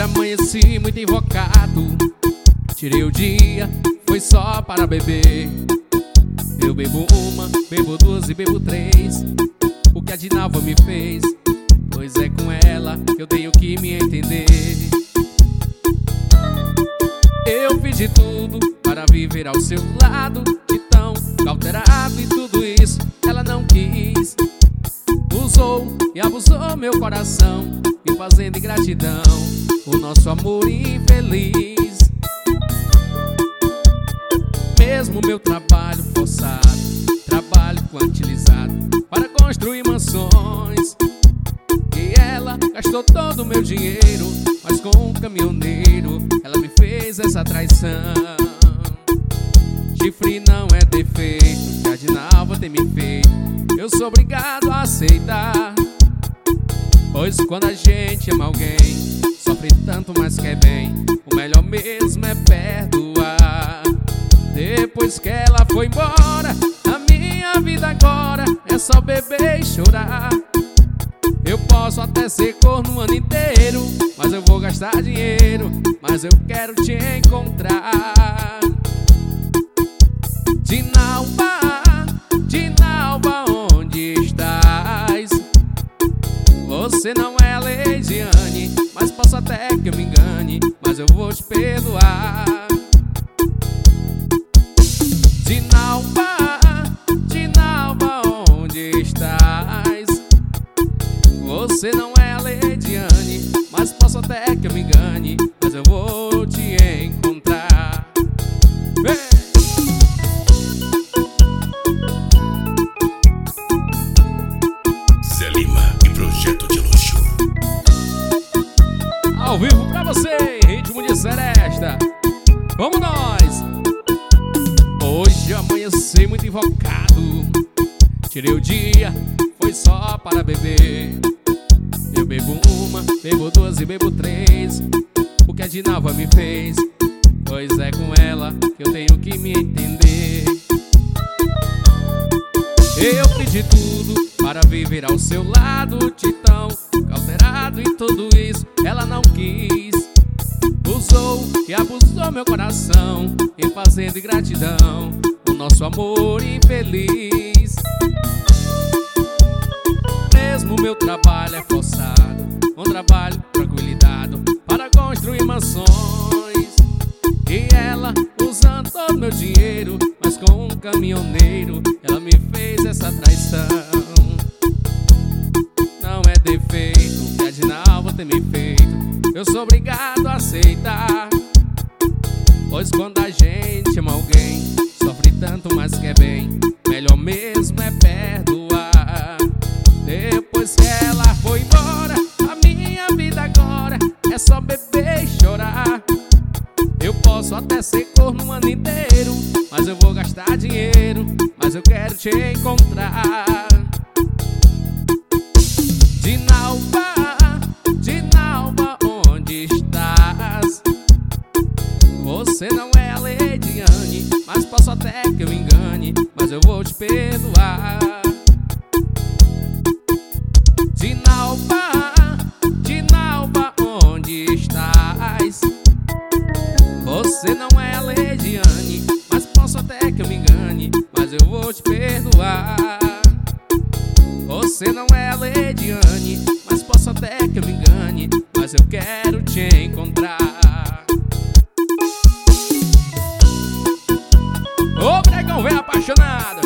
amanheci muito invocado. Tirei o dia, foi só para beber. Eu bebo uma, bebo duas e bebo três. O que a Dinalva me fez, pois é com ela que eu tenho que me entender. Eu fiz de tudo para viver ao seu lado, de tão cauterado e tudo isso ela não quis. Usou e abusou meu coração, me fazendo ingratidão o nosso amor infeliz. Mesmo meu trabalho forçado, trabalho quantilizado para construir mansões, e ela gastou todo o meu dinheiro, mas com um caminhoneiro ela me fez essa traição. Chifre não é defeito que a Dinalva tem me feito, eu sou obrigado a aceitar. Pois quando a gente ama alguém, sofre tanto, mas quer bem, o melhor mesmo é perdoar. Depois que ela foi embora, a minha vida agora é só beber e chorar. Eu posso até ser corno o ano inteiro, mas eu vou gastar dinheiro, mas eu quero te encontrar. Dinalva, Dinalva, onde estás? Você não é a Leidiane, mas posso até que eu me engane, mas eu vou te perdoar. Dinalva, Dinalva, onde estás? Você não é a Leidiane, mas posso até que eu me engane, mas eu vou te encontrar. Vem! Zé Lima e Projeto de Luxo. Ao vivo pra você, ritmo de seresta. Vamos nós! Hoje amanheci muito invocado. Tirei o dia, foi só para beber. Eu bebo uma, bebo duas e bebo três. O que a Dinalva me fez, pois é com ela que eu tenho que me entender. Eu pedi tudo para viver ao seu lado, de tão cauterado e tudo isso ela não quis. Usou e abusou meu coração, me fazendo ingratidão o nosso amor infeliz. Mesmo meu trabalho é forçado, um trabalho tranquilidade para construir mansões, e ela usando todo meu dinheiro, mas com um caminhoneiro ela me fez essa traição. Não é defeito que a Dinalva tem me feito, eu sou obrigado a aceitar. Pois quando a gente ama alguém, sofre tanto, mas quer bem, melhor mesmo é perdoar. Depois que ela foi embora, a minha vida agora é só beber e chorar. Eu posso até ser corno o ano inteiro, mas eu vou gastar dinheiro, mas eu quero te encontrar. Dinalva, Dinalva, onde estás? Você não é a Leidiane, mas posso até que eu me engane, mas eu vou te perdoar. Dinalva, Dinalva, onde estás? Você não é a Leidiane, mas posso até que eu me engane, mas eu vou te perdoar. Você não é a Leidiane, mas posso até que eu me engane, mas eu quero te encontrar. Ô, pregão velho apaixonado,